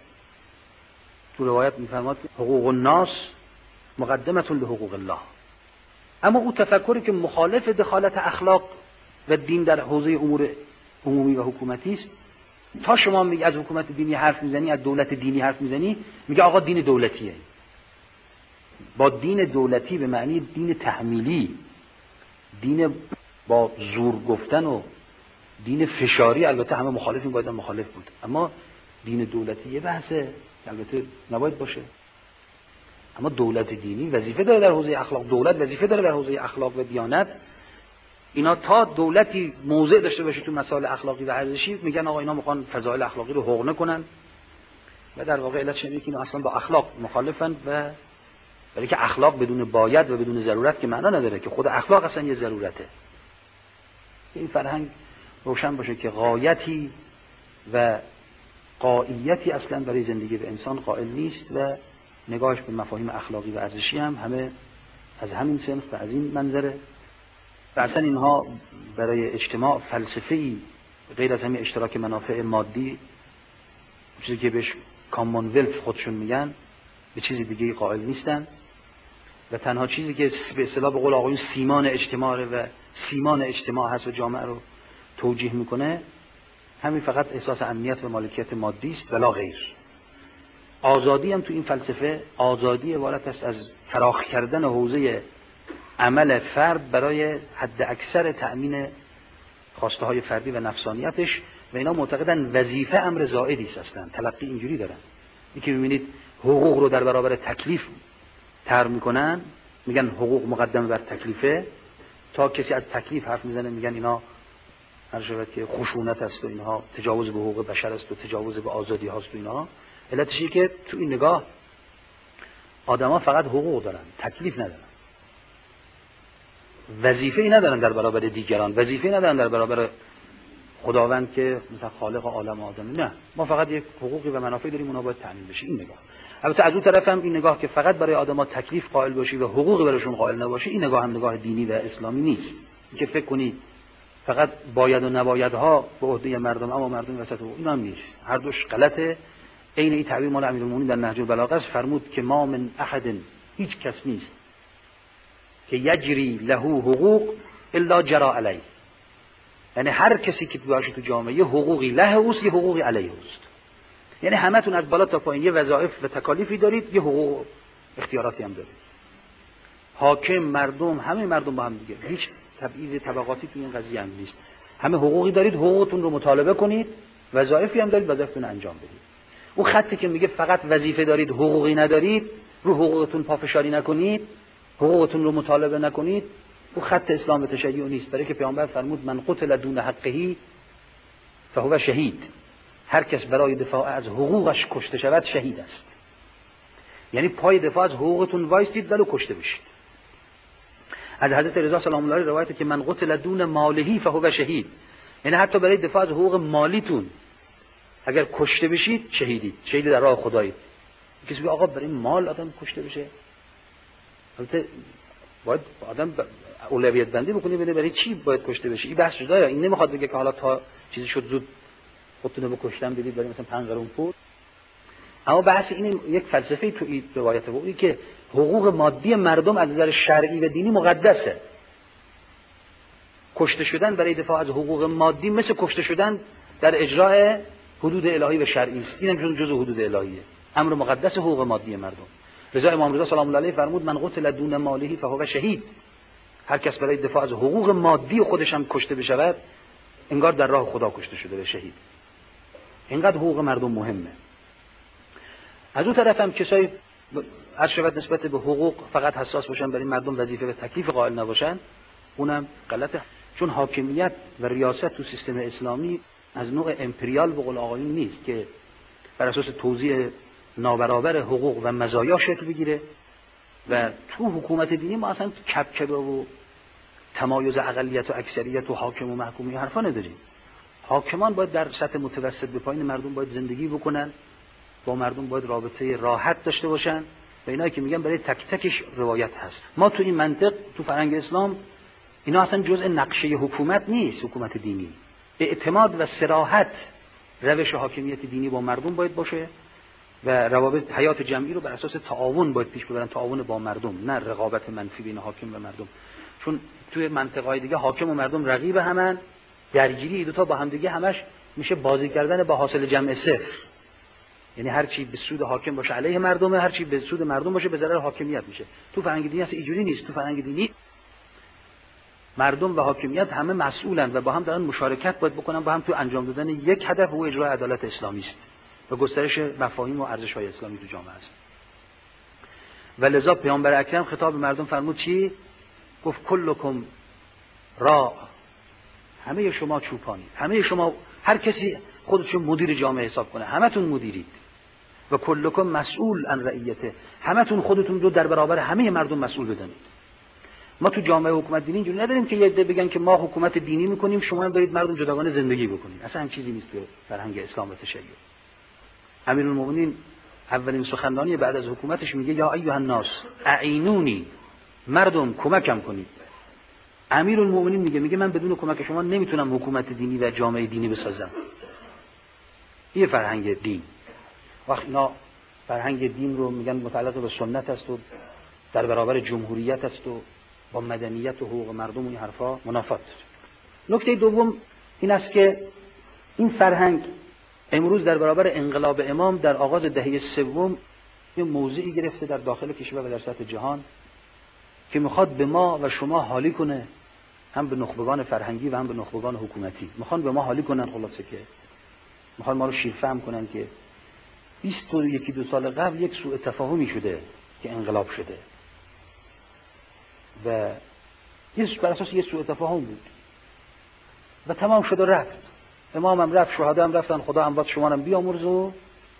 تو روایت میفرماد که حقوق الناس مقدمه لحقوق الله. اما اون تفکری که مخالف دخالت اخلاق و دین در حوزه امور عمومی و حکومتی است، تا شما میگی از حکومت دینی حرف میزنی، از دولت دینی حرف میزنی، میگه آقا دین دولتیه. با دین دولتی به معنی دین تحمیلی، دین با زور گفتن و دین فشاری، البته همه مخالفین، باید مخالف بود، اما دین دولتی یه بحثه، البته نباید باشه. اما دولت دینی وظیفه داره در حوزه اخلاق، دولت وظیفه داره در حوزه اخلاق و دیانت. اینا تا دولتی موضع داشته باشه تو مسائل اخلاقی و ارزشی، میگن آقا اینا میخوان فضایل اخلاقی رو حقنه کنن و در واقع علتش اینه که اینا اصلا با اخلاق مخالفن، و برای که اخلاق بدون باید و بدون ضرورت که معنا نداره، که خود اخلاق اصلا یه ضرورته. این فرهنگ روشن باشه که غایتی و قائلیتی اصلا برای زندگی به انسان قائل نیست و نگاهش به مفاهیم اخلاقی و ارزشی هم همه از همین صنف و از این منظره. و اصلا اینها برای اجتماع فلسفه‌ای غیر از همین اشتراک منافع مادی، چیزی که بهش کامون ولف خودشون میگن، به چیزی دیگه قائل نیستن. و تنها چیزی که به اصطلاح به قول آقایون سیمان اجتماع و سیمان اجتماع هست و جامعه رو توجیه میکنه، همین فقط احساس امنیت و مالکیت مادی است ولا غیر. آزادی هم تو این فلسفه، آزادی عبارت است از فراخ کردن حوزه عمل فرد برای حد اکثر تأمین خواسته های فردی و نفسانیتش و اینا معتقدن وظیفه امر زائدی است. اصلا تلقی اینجوری دارن. این که می‌بینید حقوق رو در برابر تکلیف طرح میکنن، میگن حقوق مقدم بر تکلیفه، تا کسی از تکلیف حرف میزنه میگن اینا هر شود که خشونت است و اینها تجاوز به حقوق بشر است و تجاوز به آزادی هاست و اینها. علتش اینه که تو این نگاه آدما فقط حقوق دارن، تکلیف ندارن، وظیفه‌ای ندارن در برابر دیگران، وظیفه‌ای ندارن در برابر خداوند که مثلا خالق عالم و آدم. نه، ما فقط یک حقوقی و منافعی داریم، اونا باید تامین بشه. این نگاه. البته از اون طرف هم این نگاه که فقط برای آدما تکلیف قائل باشی و حقوقی براشون قائل نباشی، این نگاه هم نگاه دینی و اسلامی نیست. که فکر کنی فقط باید و نبایدها به عهده مردم اما مردم وسط حقوق، اینا هم نیست. هر دوش غلطه. عین این تعبیر مال امیرالمومنین در نهج البلاغه فرمود که ما من احد، هیچ کس نیست که یجری له حقوق الا جرى علیه. یعنی هر کسی که باشه تو جامعه یه حقوقی له اوست، یه حقوقی علیه اوست. یعنی همتون از بالا تا پایین یه وظایف و تکالیفی دارید، یه حقوق اختیاراتی هم دارید. حاکم، مردم، همه مردم با هم دیگه، هیچ تبعیض طبقاتی تو این قضیه هم نیست. همه حقوقی دارید، حقوقتون رو مطالبه کنید، وظایفی هم دارید، وظایفتون انجام بدید. اون خطی که میگه فقط وظیفه دارید حقوقی ندارید، رو حقوقتون پافشاری نکنید، حقوقتون رو مطالبه نکنید، اون خط اسلام و تشیع نیست. برای که پیامبر فرمود من قتل دون حقه فهو شهید. هر کس برای دفاع از حقوقش کشته شود شهید است. یعنی پای دفاع از حقوقتون وایسید ولو کشته بشید. از حضرت رضا سلام الله علیه روایته که من قتل دون ماله فهو شهید. یعنی حتی برای دفاع از حقوق مالیتون اگر کشته بشید شهیدید، شهید در راه خدایید. کسی میگه آقا برای مال آدم کشته بشه؟ البته باید آدم اولویت بندی بکنه، ببینه برای چی باید کشته بشه. این بحث جداست. این نمیخواد بگه که حالا تا چیزی شد زود خودتون رو بکشتن بدید برای مثلا 5 قرون پول. اما بحث این یک فلسفه تو این روایت بود که حقوق مادی مردم از نظر شرعی و دینی مقدسه. کشته شدن برای دفاع از حقوق مادی مثل کشته شدن در اجرای حدود الهی و شرعی است. اینم جزء حدود الهیه. امر مقدس حقوق مادی مردم. رضا امام رضا سلام الله علیه فرمود من قتل دون ماله فهو شهید. هر کس برای دفاع از حقوق مادی خودش هم کشته بشود انگار در راه خدا کشته شده به شهید. اینقدر حقوق مردم مهمه. از اون طرف هم کسایی هر شود نسبت به حقوق فقط حساس باشن، برای مردم وظیفه و تکلیف قائل نباشن، اونم غلطه. چون حاکمیت و ریاست تو سیستم اسلامی از نوع امپریال به قول آقایون نیست که بر اساس توزیع نابرابر حقوق و مزایا شکل بگیره. و تو حکومت دینی ما اصلا کبکبه و تمایز اقلیت و اکثریت و حاکم و محکومی حرفا نداریم. حاکمان باید در سطح متوسط به پایین مردم باید زندگی بکنن، با مردم باید رابطه راحت داشته باشن و اینایی که میگن برای تک تکش روایت هست. ما تو این منطق تو فرهنگ اسلام اینا اصلا جزء نقشه حکومت نیست. حکومت دینی اعتماد و صراحت روش حاکمیت دینی با مردم باید باشه و روابط حیات جمعی رو بر اساس تعاون باید پیش ببرن، تعاون با مردم، نه رقابت منفی بین حاکم و مردم. چون توی منطقه‌های دیگه حاکم و مردم رقیب همن، درگیری دو تا با هم دیگه همش میشه بازی کردن با حاصل جمع صفر. یعنی هر چی به سود حاکم باشه علیه مردمه، هر چی به سود مردم باشه به ضرر حاکمیت میشه. تو فرهنگ دینی اصلا اینجوری نیست. تو فرهنگ دینی مردم و حاکمیت همه مسئولن و با هم دارن مشارکت باید بکنن، با هم تو انجام دادن یک هدف و اجرای عدالت اسلامی است و گسترش مفاهیم و ارزش‌های اسلامی تو جامعه است. و لذا پیامبر اکرم خطاب به مردم فرمود چی؟ گفت کلکم را، همه شما چوپانی، همه شما، هر کسی خودشو مدیر جامعه حساب کنه، همتون مدیرید. و کلکم مسئول عن رعیته، همتون خودتون رو در برابر همه مردم مسئول بدونید. ما تو جامعه حکومت دینی اینجوری نداریم که یه عده بگن که ما حکومت دینی میکنیم شما هم برید مردم جداگانه زندگی بکنید. اصلا هم چیزی نیست تو فرهنگ اسلام و تشیع. امیرالمومنین اولین سخنرانی بعد از حکومتش میگه یا ایها الناس اعینونی، مردم کمکم کنید. امیرالمومنین میگه من بدون کمک شما نمیتونم حکومت دینی و جامعه دینی بسازم. این فرهنگ دین. وقت اینا فرهنگ دین رو میگن متعلق به سنت است و در برابر جمهوریت است و با مدنیت و حقوق مردم و این حرفا منافات. نکته دوم این است که این فرهنگ امروز در برابر انقلاب امام در آغاز دهه سوم یه موضعی گرفته در داخل کشور و در سطح جهان که میخواد به ما و شما حالی کنه، هم به نخبگان فرهنگی و هم به نخبگان حکومتی. میخوان به ما حالی کنن، خلاصه که میخوان ما رو شیرفهم کنن که 21 سال قبل یک سوء تفاهمی شده که انقلاب شده و بر اساس یه سوء تفاهم بود و تمام شد و رفت. امام هم رفت، شهدا هم رفتن، خدا اموات شما هم بیامرزه و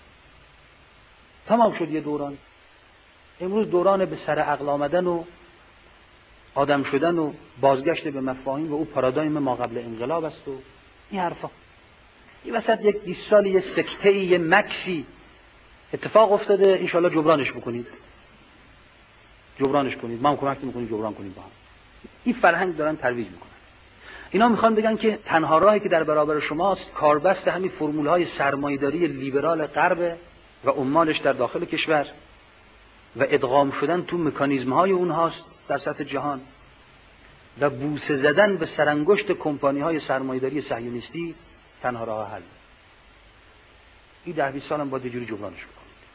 تمام شد یه دوران. امروز دوران به سر عقل آمدن و آدم شدن و بازگشت به مفاهیم و او پارادایم ما قبل انقلاب است و این حرفا. این وسط یک 20 سالی یه سکته یه مکسی اتفاق افتاده، انشالله جبرانش بکنید، جبرانش کنید، ما هم کمک میکنیم جبران کنیم با هم. این فرهنگ دارن ترویج میکنن. اینا میخوان بگن که تنها راهی که در برابر شماست کاربست همین فرمولهای سرمایه‌داری لیبرال غرب و عمالش در داخل کشور و ادغام شدن تو مکانیزم‌های اونهاست در سطح جهان و بوسه زدن به سرانگشت کمپانی‌های سرمایه‌داری صهیونیستی تنها راه حل. این 10-20 سال هم باید یه جوری جبرانش بکنید.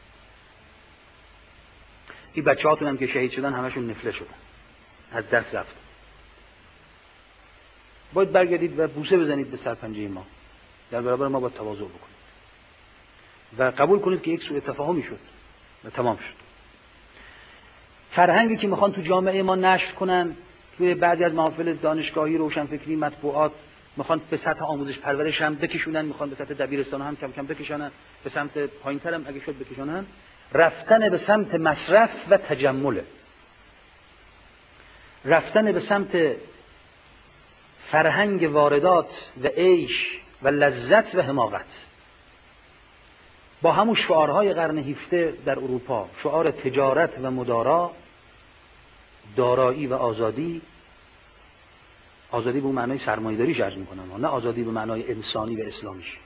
این بچه‌هاتون هم که شهید شدن همشون نفله شدن، از دست رفتن. باید برگردید و بوسه بزنید به سرپنجه ما، در برابر ما باید تواضع بکنید و قبول کنید که یک سوء تفاهمی شد و تمام شد. فرهنگی که میخوان تو جامعه ما نشر کنن، توی بعضی از محافل دانشگاهی، روشنفکری، مطبوعات میخوان به سطح آموزش پرورش هم بکشونن، میخوان به سطح دبیرستان هم کم کم بکشونن، به سمت پایین‌تر هم اگه شد بکشونن، رفتن به سمت مصرف و تجمل، رفتن به سمت فرهنگ واردات و عیش و لذت و حماقت با همون شعارهای قرن 17 در اروپا، شعار تجارت و مدارا، دارایی و آزادی. آزادی به معنای سرمایه‌داریش عرض می‌کنم، نه آزادی به معنای انسانی و اسلامیش.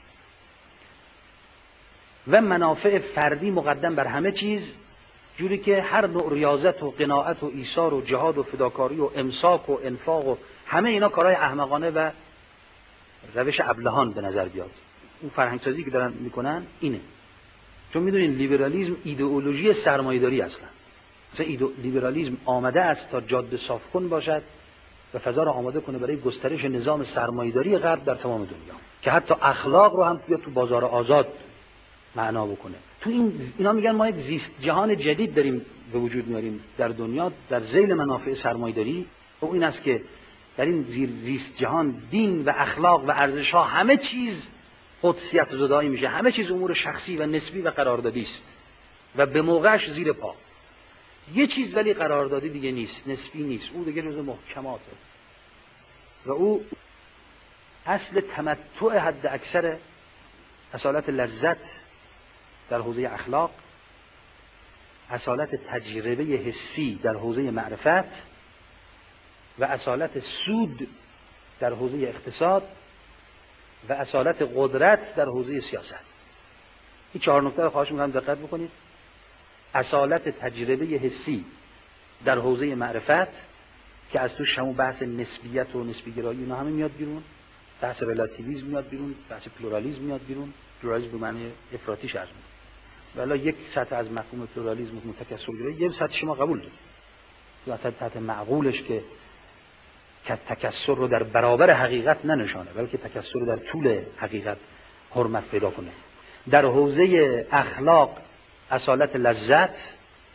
و منافع فردی مقدم بر همه چیز، جوری که هر نوع ریاضت و قناعت و ایثار و جهاد و فداکاری و امساک و انفاق و همه اینا کارهای احمقانه و روش ابلهان به نظر بیاد. اون فرهنگسازی که دارن میکنن اینه. چون میدونین لیبرالیسم ایدئولوژی سرمایه‌داری اصلا. لیبرالیسم آمده است تا جاده صاف کن باشد و فضا را آماده کنه برای گسترش نظام سرمایه‌داری غرب در تمام دنیا، که حتی اخلاق رو هم بیاد تو بازار آزاد معنا بکنه. تو اینا میگن ما یک زیست جهان جدید داریم به وجود میاریم در دنیا در ذیل منافع سرمایه‌داری. و این است که در این زیست جهان دین و اخلاق و ارزش‌ها همه چیز قدسیت زدایی میشه، همه چیز امور شخصی و نسبی و قراردادی است و به موقعش زیر پا. یه چیز ولی قراردادی دیگه نیست، نسبی نیست، او دیگه جزء محکماته و او اصل تمتع حد اکثر اصالت لذت در حوزه اخلاق، اصالت تجربه حسی در حوزه معرفت و اصالت سود در حوزه اقتصاد و اصالت قدرت در حوزه سیاست. این 4 نکته رو خواهش می‌کنم دقت بکنید. اصالت تجربه حسی در حوزه معرفت که از توش همون بحث نسبیت و نسبی گرایی اینا همه میاد بیرون، بحث ریلاتیویسم میاد بیرون، بحث پلورالیسم میاد بیرون. پلورالیسم به معنی افراطی شرط می‌کنه. والا یک سطح از مفهوم پلورالیسم و تکثر گرایی یه سطح شما قبول دارید. مثلا سطح معقولش که تکثر رو در برابر حقیقت ننشانه، بلکه تکثر رو در طول حقیقت حرمت پیدا کنه. در حوزه اخلاق اصالت لذت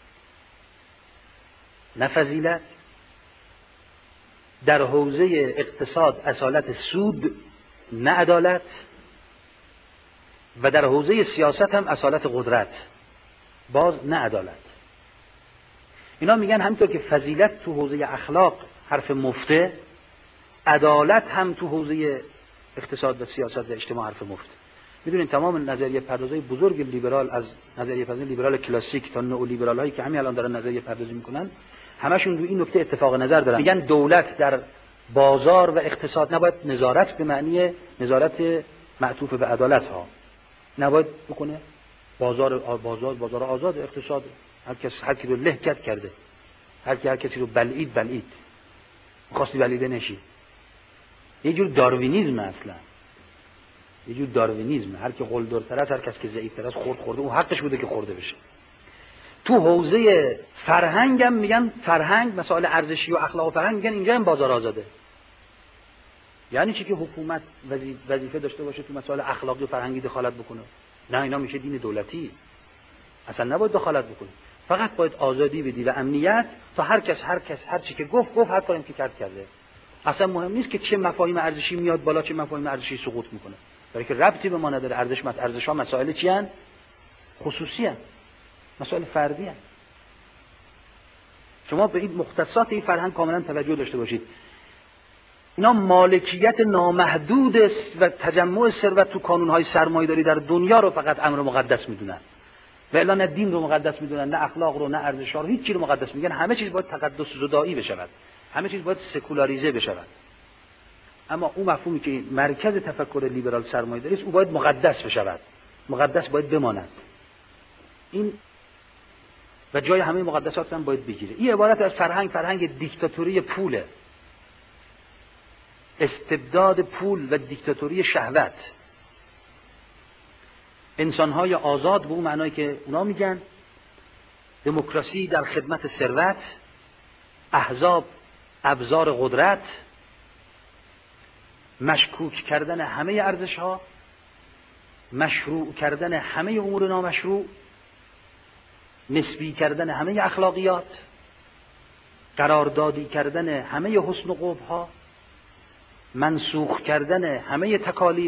نه فضیلت، در حوزه اقتصاد اصالت سود نه عدالت، و در حوزه سیاست هم اصالت قدرت باز نه عدالت. اینا میگن همینطور که فضیلت تو حوزه اخلاق حرف مفته، عدالت هم تو حوزه اقتصاد و سیاست و اجتماع حرف مفته. میدونین تمام نظریه پردازهای بزرگ لیبرال، از نظریه پردازی لیبرال کلاسیک تا نئو لیبرال هایی که همین الان دارن نظریه پردازی میکنن، همشون روی این نکته اتفاق نظر دارن. میگن دولت در بازار و اقتصاد نباید نظارت به معنی نظارت معطوف به عدالت ها نباید بکنه. بازار آزاد، اقتصاد هر کی رو له کرده، هر کسی رو بلعید خواستی بلیده نشی. یه جور داروینیزم اصلا، یه جور داروینیزم. هر کی قلدرتر است، هر کس که ضعیفتر است خورده، اون حقش بوده که خورده بشه. تو حوزه فرهنگ هم میگن فرهنگ، مسائل ارزشی و اخلاق و فرهنگ میگن اینجا هم بازار آزاده. یعنی چی که حکومت وظیفه داشته باشه تو مسائل اخلاقی و فرهنگی دخالت بکنه؟ نه، اینا میشه دین دولتی، اصلا نباید دخالت بکنه. فقط باید آزادی بدی و امنیت تا هر کس هر چی که گفت، هر کاری که کرده. اصلا مهم نیست که چه مفاهیم ارزشی میاد بالا، چه مفاهیم ارزشی سقوط میکنه، برای که ربطی به ما نداره. ارزش‌ها مسائل چی ان؟ خصوصی ان، مسائل فردی ان. شما به این مختصات این فرهنگ کاملا توجه داشته باشید. اینا مالکیت نامحدود است و تجمع ثروت تو کانون‌های سرمایه‌داری در دنیا رو فقط امر مقدس میدونن. و الا نه دین رو مقدس میدونن، نه اخلاق رو، نه ارزش‌ها رو، هیچ چیز رو مقدس میگن. همه چیز باید تقدس زدایی بشود، همه چیز باید سکولاریزه بشود. اما اون مفهومی که مرکز تفکر لیبرال سرمایه‌داری است، او باید مقدس بشود، مقدس باید بماند. این و جای همه مقدسات هم باید بگیره. این عبارت از فرهنگ دیکتاتوری پوله، استبداد پول و دیکتاتوری شهوت. انسان‌های آزاد به اون معنایی که اونا میگن، دموکراسی در خدمت ثروت، احزاب ابزار قدرت، مشکوک کردن همه ارزش‌ها، مشروع کردن همه امور نامشروع، نسبی کردن همه اخلاقیات، قراردادی کردن همه حسن و قبح‌ها، منسوخ کردن همه تکالیف،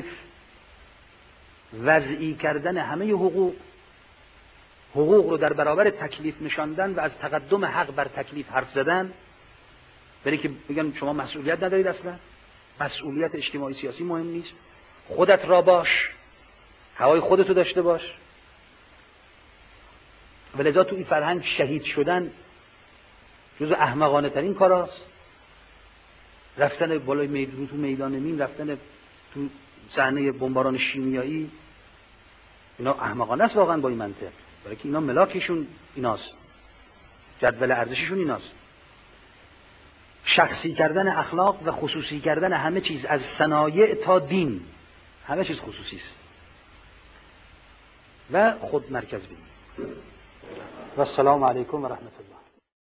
وضعی کردن همه حقوق رو در برابر تکلیف نشاندن و از تقدم حق بر تکلیف حرف زدن، برای که بگن شما مسئولیت ندارید، اصلا مسئولیت اجتماعی سیاسی مهم نیست، خودت را باش، هوای خودتو داشته باش. و لذا تو این فرهنگ شهید شدن جزو احمقانه ترین کاراست. رفتن بالای تو میدان مین، رفتن تو صحنه بمباران شیمیایی، اینا احمقانه است واقعا با این منطق، برای که اینا ملاکشون ایناست، جدول ارزششون ایناست. شخصی کردن اخلاق و خصوصی کردن همه چیز، از صنایع تا دین، همه چیز خصوصی است و خود مرکز بینی. و السلام علیکم و رحمت الله.